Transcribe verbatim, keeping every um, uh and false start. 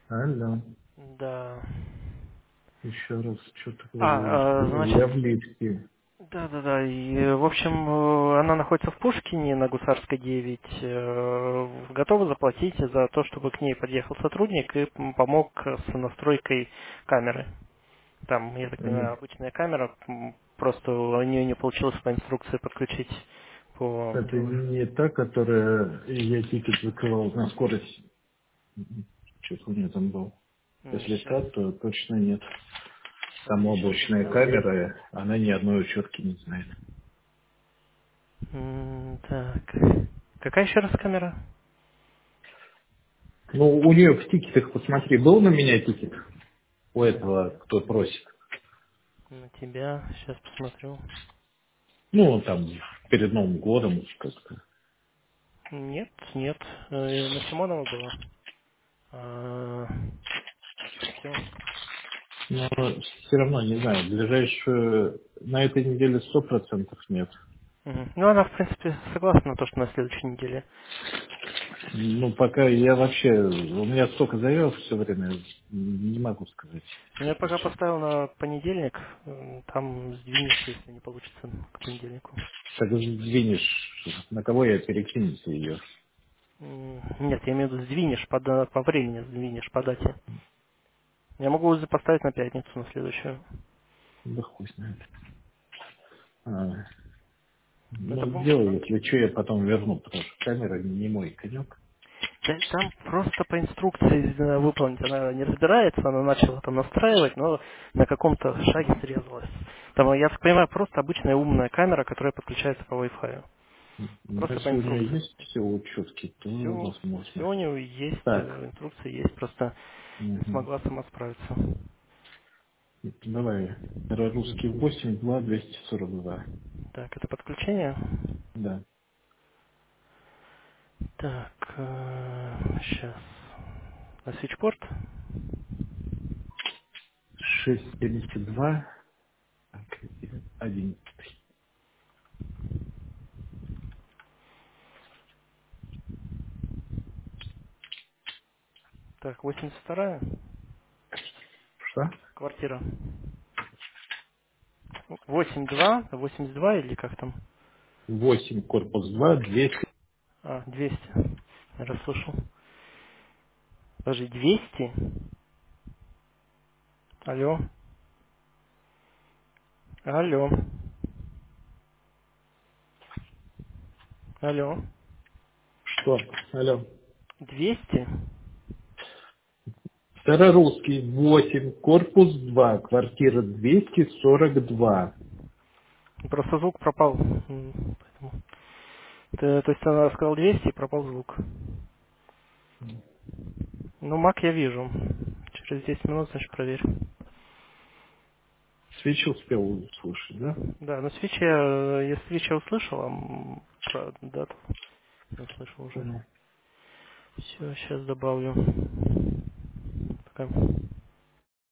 Алло, Да. еще раз, что А, э, такое? Я значит, в лифте. да-да-да, и, э, в общем, э, она находится в Пушкине на Гусарской девять, э, готова заплатить за то, чтобы к ней подъехал сотрудник и м, помог с настройкой камеры. Там, я так Э, понимаю, обычная камера, м, просто у нее не получилось по инструкции подключить по... Это не та, которая я тикет закрывал на скорость. Что-то у меня там был. Если Сейчас, та, то точно нет. Там сейчас я облачная гляну. камера, она ни одной учетки не знает. М, Так, какая еще раз камера? Ну, у нее в тикетах, посмотри, был на меня тикет? У М, этого, кто просит. На тебя, сейчас посмотрю. Ну, там, перед Новым годом как-то. Нет, нет, э, на Симонова было. А, все. Но все равно, не знаю, ближайшую, на этой неделе сто процентов нет. Ну, она, в принципе, согласна на то, что на следующей неделе. Ну, пока я вообще, у меня столько заявок все время, не могу сказать. Но я пока поставил на понедельник, м, там сдвинется, если не получится к понедельнику. Так сдвинешь, на кого я перекинусь ее? М, Нет, я имею в виду сдвинешь по, да- по времени, сдвинешь по дате. Я могу за- поставить на пятницу, на следующую. Да хуй знает. А, Это ну, бум- сделай, если что, я потом верну, потому что камера не мой конек. Да, там просто по инструкции э, выполнить. Она не разбирается, она начала там настраивать, но на каком-то шаге срезалась. Там, я так понимаю, просто обычная умная камера, которая подключается по Wi-Fi. Ну, Просто по если у нее инструкции. есть все учетки, то Все, все возможно. у него есть, Так, э, инструкция есть, просто не мгм. смогла сама справиться. Давай. Русский восемь два двести сорок два. Так, это подключение. Да. Так, сейчас. На свитчпорт. шесть семьдесят два. Так, один. Так, восемьдесят вторая Что? квартира. восемь два, восемьдесят два или как там? восемь корпус два двести. А, двести. Я расслышал. Подожди, двести? Алло, алло, алло. Что? Алло. двести? Старорусский восемь корпус два квартира двести сорок два. Просто звук пропал. М, поэтому. Ты- то есть она сказала двести и пропал звук. Ну, Мак я вижу. Через десять минут, значит, проверь. Свечу успел услышать, да? Да, но свечи, я, я свечи услышал, а м, про дату не услышал уже. Понял. Все, сейчас добавлю. Пока.